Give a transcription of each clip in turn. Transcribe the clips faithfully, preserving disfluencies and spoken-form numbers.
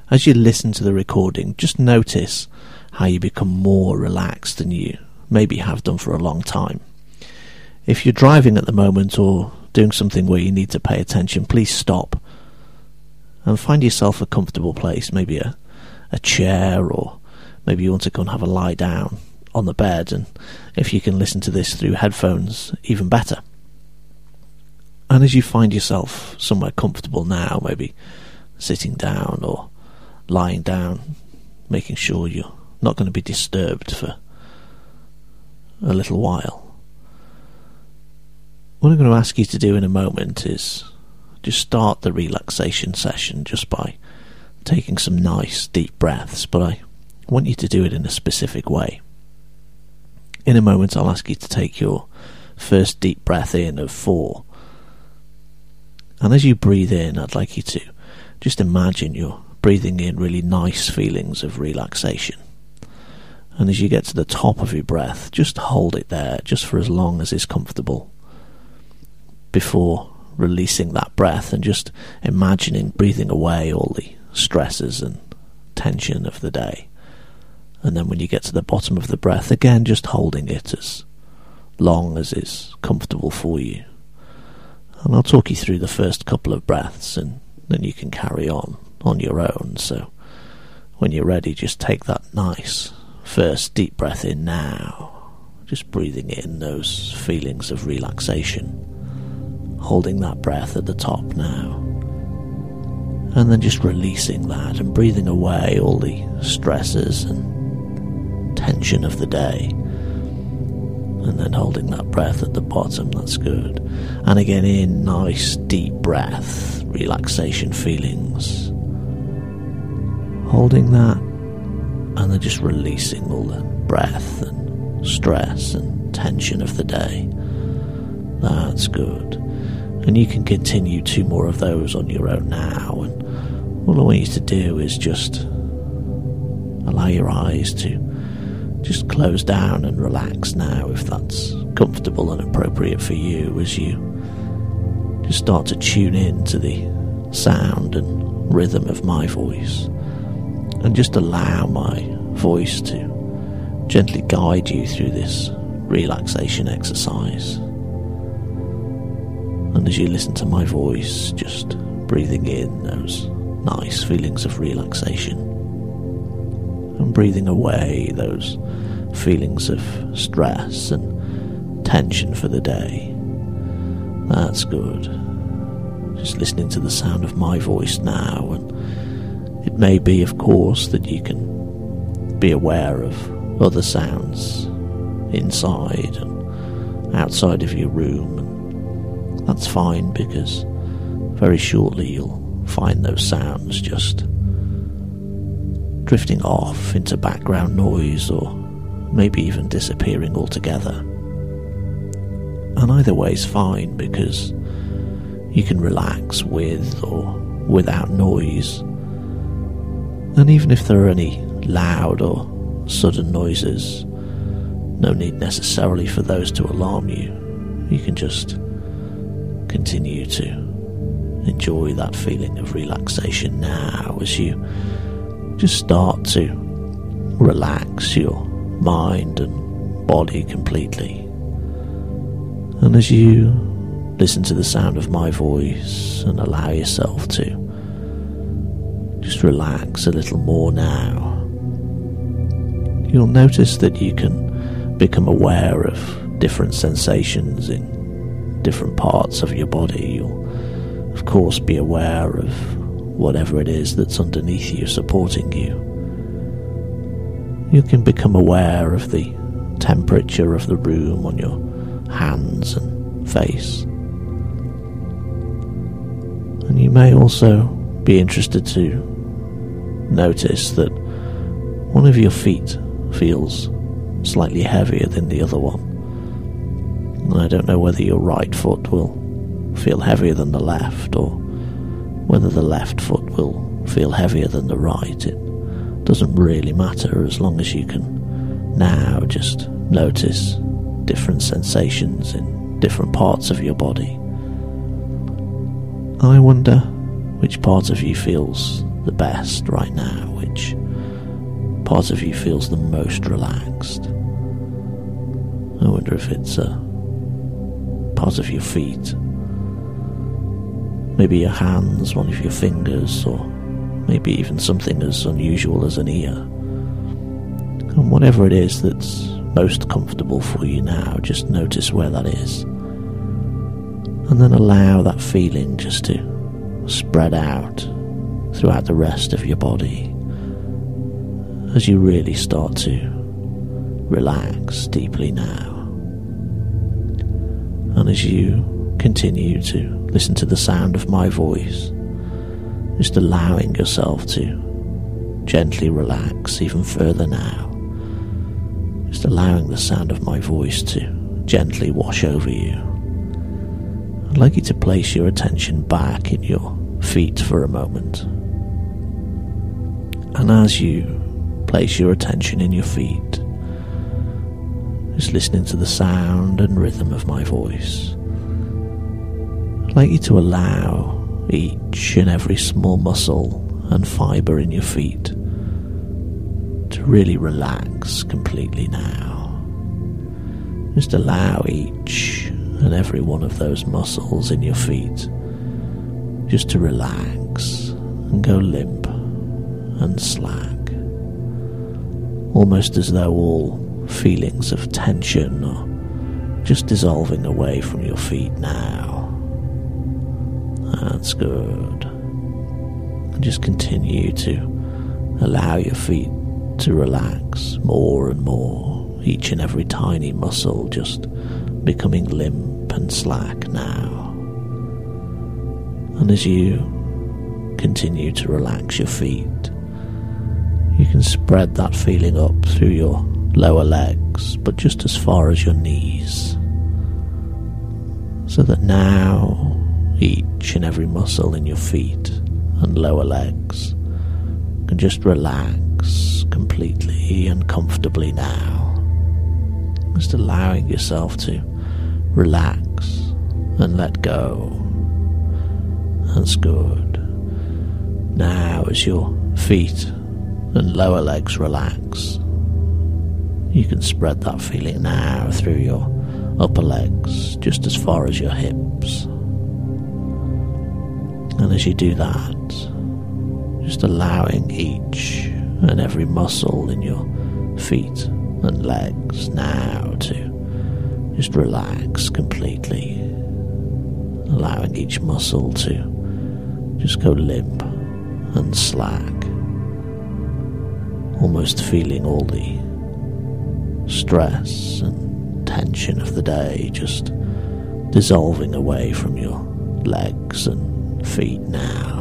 as you listen to the recording, just notice how you become more relaxed than you maybe have done for a long time. If you're driving at the moment or doing something where you need to pay attention, please stop and find yourself a comfortable place, maybe a, a chair, or maybe you want to go and have a lie down on the bed, and if you can listen to this through headphones, even better. And as you find yourself somewhere comfortable now, maybe sitting down or lying down, making sure you're not going to be disturbed for a little while, what I'm going to ask you to do in a moment is just start the relaxation session just by taking some nice deep breaths, but I want you to do it in a specific way. In a moment I'll ask you to take your first deep breath in of four, and as you breathe in, I'd like you to just imagine you're breathing in really nice feelings of relaxation. And as you get to the top of your breath, just hold it there, just for as long as is comfortable, before releasing that breath and just imagining breathing away all the stresses and tension of the day. And then when you get to the bottom of the breath, again, just holding it as long as is comfortable for you. And I'll talk you through the first couple of breaths, and then you can carry on on your own. So when you're ready, just take that nice first deep breath in now, just breathing in those feelings of relaxation, holding that breath at the top now, and then just releasing that and breathing away all the stresses and tension of the day. And then holding that breath at the bottom, that's good. And again, in, nice deep breath, relaxation feelings. Holding that, and then just releasing all the breath and stress and tension of the day. That's good. And you can continue two more of those on your own now. And all I want you to do is just allow your eyes to just close down and relax now, if that's comfortable and appropriate for you, as you just start to tune in to the sound and rhythm of my voice, and just allow my voice to gently guide you through this relaxation exercise. And as you listen to my voice, just breathing in those nice feelings of relaxation, and breathing away those feelings of stress and tension for the day. That's good. Just listening to the sound of my voice now, and it may be, of course, that you can be aware of other sounds inside and outside of your room, and that's fine, because very shortly you'll find those sounds just drifting off into background noise, or maybe even disappearing altogether. And either way is fine, because you can relax with or without noise. And even if there are any loud or sudden noises, no need necessarily for those to alarm you. You can just continue to enjoy that feeling of relaxation now, as you just start to relax your mind and body completely. And as you listen to the sound of my voice and allow yourself to just relax a little more now, you'll notice that you can become aware of different sensations in different parts of your body. You'll, of course, be aware of whatever it is that's underneath you, supporting you. You can become aware of the temperature of the room on your hands and face. And you may also be interested to notice that one of your feet feels slightly heavier than the other one. And I don't know whether your right foot will feel heavier than the left, or whether the left foot will feel heavier than the right. It doesn't really matter, as long as you can now just notice different sensations in different parts of your body. I wonder which part of you feels the best right now, which part of you feels the most relaxed. I wonder if it's a part of your feet, maybe your hands, one of your fingers, or maybe even something as unusual as an ear. And whatever it is that's most comfortable for you now, just notice where that is. And then allow that feeling just to spread out throughout the rest of your body as you really start to relax deeply now. And as you continue to listen to the sound of my voice, just allowing yourself to gently relax even further now. Just allowing the sound of my voice to gently wash over you. I'd like you to place your attention back in your feet for a moment. And as you place your attention in your feet, just listening to the sound and rhythm of my voice, I'd like you to allow each and every small muscle and fibre in your feet to really relax completely now. Just allow each and every one of those muscles in your feet just to relax and go limp and slack, almost as though all feelings of tension are just dissolving away from your feet now. That's good. And just continue to allow your feet to relax more and more, each and every tiny muscle just becoming limp and slack now. And as you continue to relax your feet, you can spread that feeling up through your lower legs, but just as far as your knees, so that now each and every muscle in your feet and lower legs can just relax completely and comfortably now. Just allowing yourself to relax and let go. That's good. Now as your feet and lower legs relax, you can spread that feeling now through your upper legs, just as far as your hips. And as you do that, just allowing each and every muscle in your feet and legs now to just relax completely, allowing each muscle to just go limp and slack, almost feeling all the stress and tension of the day just dissolving away from your legs and feet now.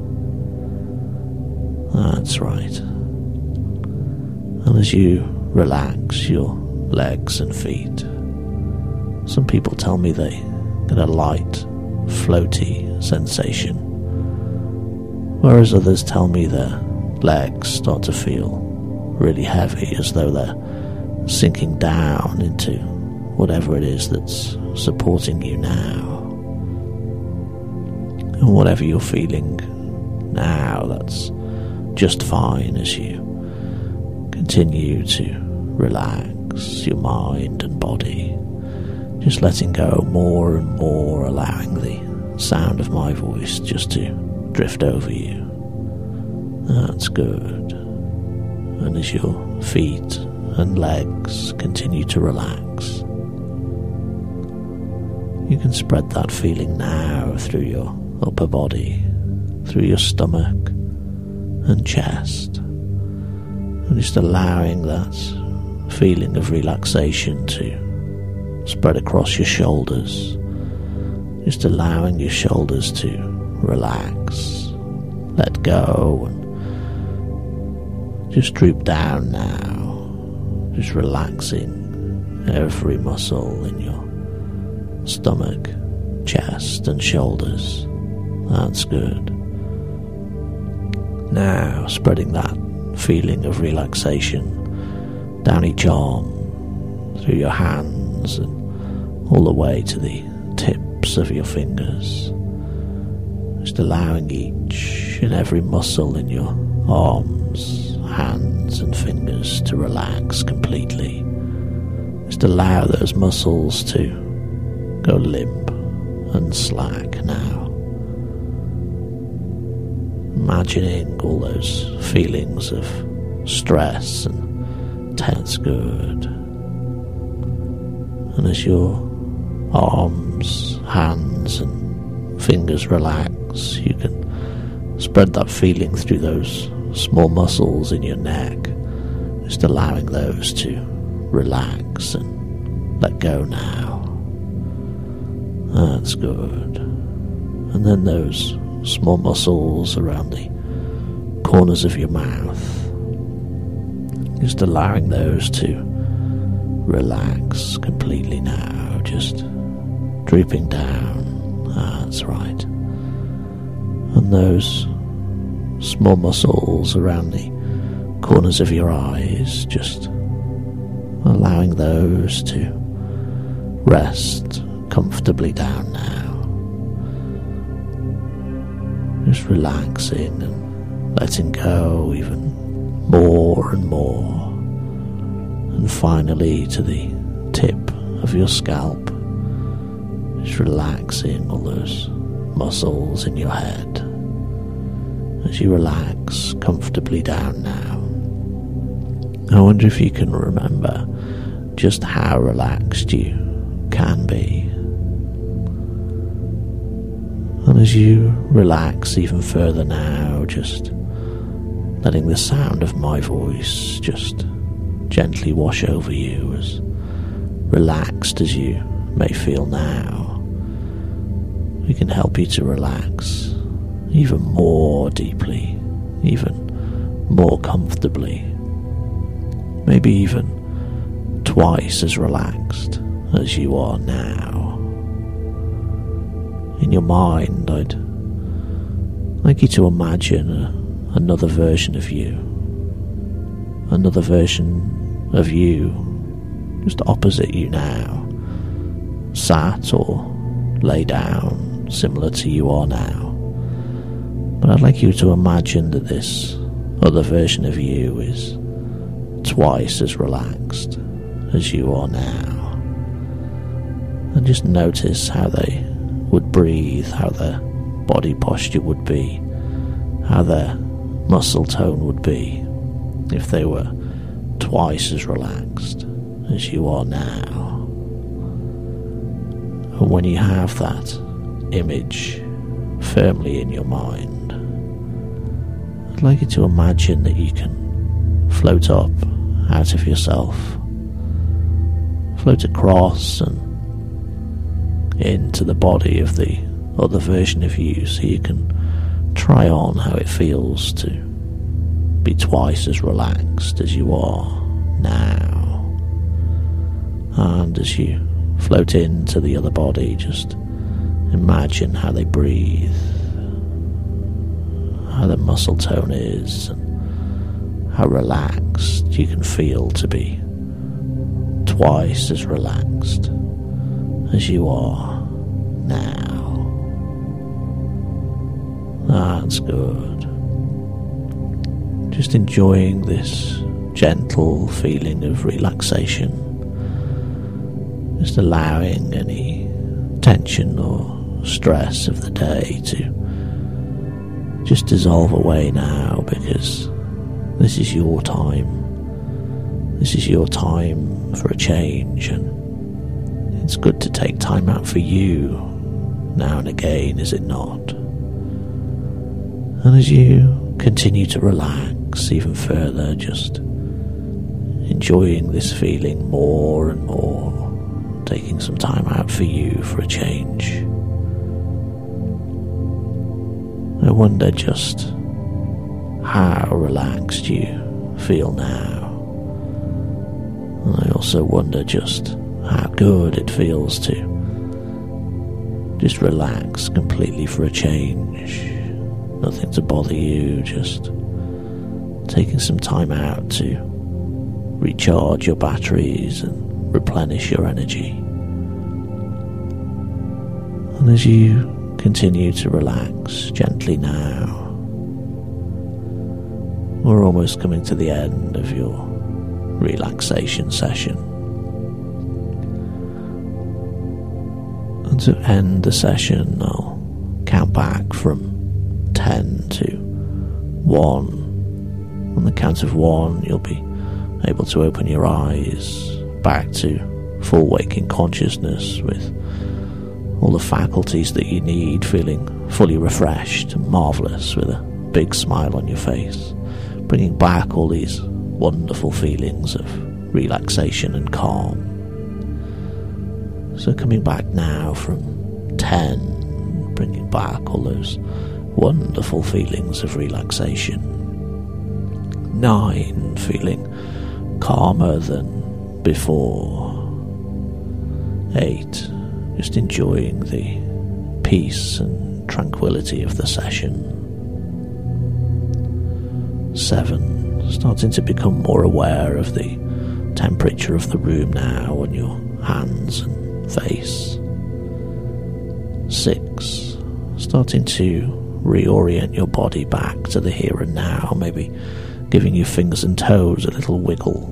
That's right. And as you relax your legs and feet, some people tell me they get a light, floaty sensation, whereas others tell me their legs start to feel really heavy, as though they're sinking down into whatever it is that's supporting you now. And whatever you're feeling now, that's just fine as you continue to relax your mind and body, just letting go more and more, allowing the sound of my voice just to drift over you. That's good. And as your feet and legs continue to relax, you can spread that feeling now through your upper body, through your stomach and chest, and just allowing that feeling of relaxation to spread across your shoulders, just allowing your shoulders to relax, let go, and just droop down now, just relaxing every muscle in your stomach, chest and shoulders. That's good. Now spreading that feeling of relaxation down each arm, through your hands and all the way to the tips of your fingers, just allowing each Imagine every muscle in your arms, hands and fingers to relax completely. Just allow those muscles to go limp and slack now. Imagining all those feelings of stress and tense good. And as your arms, hands and fingers relax, you can spread that feeling through those small muscles in your neck, just allowing those to relax and let go now. That's good. And then those small muscles around the corners of your mouth, just allowing those to relax completely now, just drooping down. That's right. And those small muscles around the corners of your eyes, just allowing those to rest comfortably down now. Just relaxing and letting go even more and more. And finally to the tip of your scalp, just relaxing all those muscles in your head as you relax comfortably down now. I wonder if you can remember just how relaxed you can be. And as you relax even further now, just letting the sound of my voice just gently wash over you, as relaxed as you may feel now, we can help you to relax even more deeply, even more comfortably, maybe even twice as relaxed as you are now. In your mind, I'd like you to imagine a, another version of you, another version of you just opposite you now, sat or lay down, similar to you are now. But I'd like you to imagine that this other version of you is twice as relaxed as you are now. And just notice how they would breathe, how their body posture would be, how their muscle tone would be if they were twice as relaxed as you are now. And when you have that image firmly in your mind, I'd like you to imagine that you can float up out of yourself, float across and into the body of the other version of you, so you can try on how it feels to be twice as relaxed as you are now. And as you float into the other body, just imagine how they breathe, how their muscle tone is, and how relaxed you can feel to be twice as relaxed as you are now. That's good. Just enjoying this gentle feeling of relaxation, just allowing any tension or stress of the day to just dissolve away now, because this is your time. This is your time for a change, and it's good to take time out for you now and again, is it not? And as you continue to relax even further, just enjoying this feeling more and more, taking some time out for you for a change. I wonder just how relaxed you feel now. And I also wonder just how good it feels to just relax completely for a change. Nothing to bother you, just taking some time out to recharge your batteries and replenish your energy. And as you continue to relax gently now, we're almost coming to the end of your relaxation session. And to end the session, I'll count back from ten to one. On the count of one, you'll be able to open your eyes back to full waking consciousness with all the faculties that you need, feeling fully refreshed and marvellous with a big smile on your face, bringing back all these wonderful feelings of relaxation and calm. So coming back now from ten, bringing back all those wonderful feelings of relaxation. Nine, feeling calmer than before. Eight, just enjoying the peace and tranquility of the session. Seven, starting to become more aware of the temperature of the room now on your hands and face. Six, starting to reorient your body back to the here and now, maybe giving your fingers and toes a little wiggle.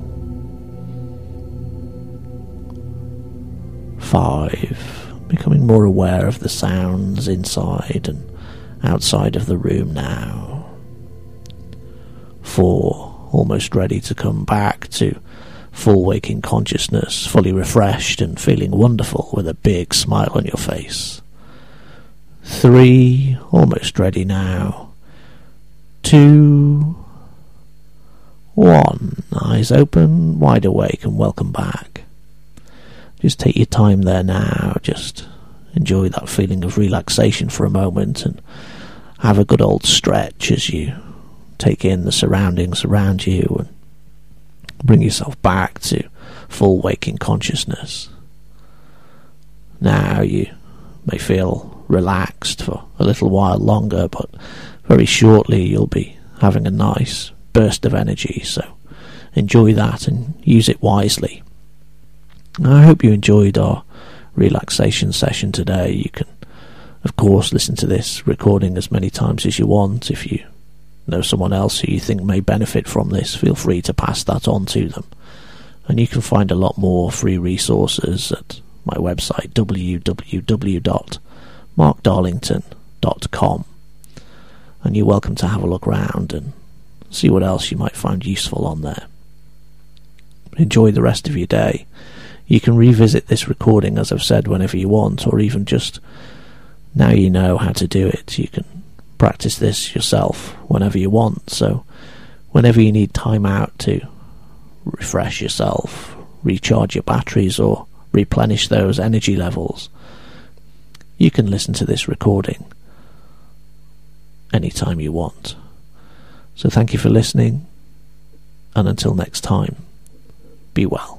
Five, becoming more aware of the sounds inside and outside of the room now. Four, almost ready to come back to full waking consciousness, fully refreshed and feeling wonderful with a big smile on your face. Three, almost ready now. Two, one, eyes open, wide awake, and welcome back. Just take your time there now, just enjoy that feeling of relaxation for a moment and have a good old stretch as you take in the surroundings around you and bring yourself back to full waking consciousness. Now you may feel relaxed for a little while longer, but very shortly you'll be having a nice burst of energy, so enjoy that and use it wisely. I hope you enjoyed our relaxation session today. You can, of course, listen to this recording as many times as you want. If you know someone else who you think may benefit from this, feel free to pass that on to them. And you can find a lot more free resources at my website, w w w dot mark darlington dot com. And you're welcome to have a look around and see what else you might find useful on there. Enjoy the rest of your day. You can revisit this recording, as I've said, whenever you want, or even just now you know how to do it. You can practice this yourself whenever you want. So whenever you need time out to refresh yourself, recharge your batteries, or replenish those energy levels, you can listen to this recording anytime you want. So thank you for listening, and until next time, be well.